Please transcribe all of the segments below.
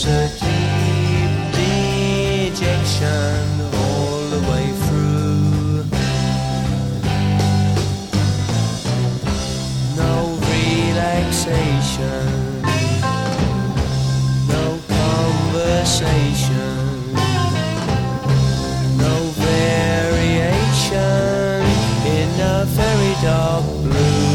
knows a deep dejection all the way through. No relaxation, no conversation, no variation in a very dark blue.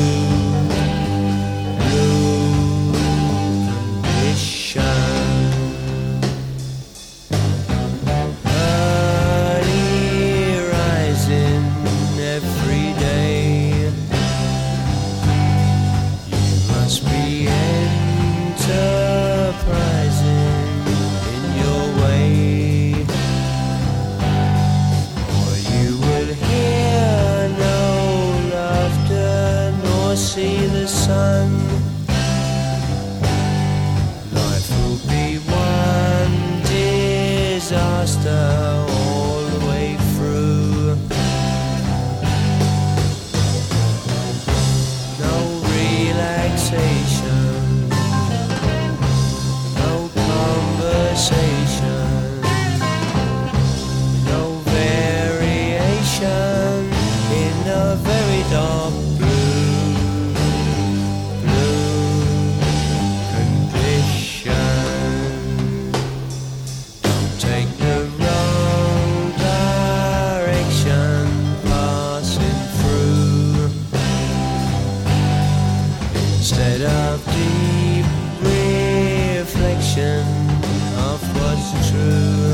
See the sun. Life will be one disaster all the way through. No relaxation, no conversation, no variation in a very dark instead of deep reflection of what's true.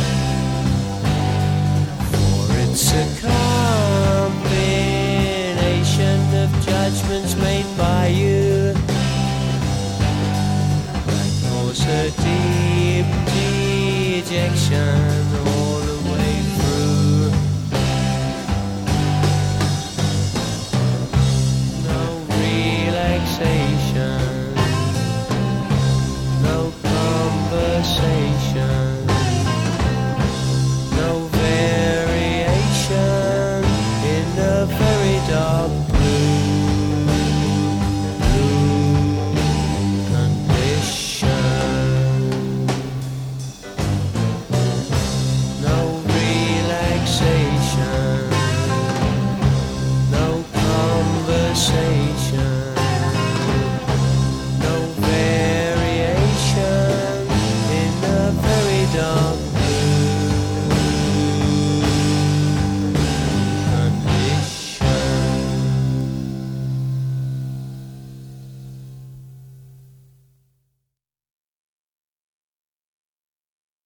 For it's a combination of judgments made by you that cause a deep dejection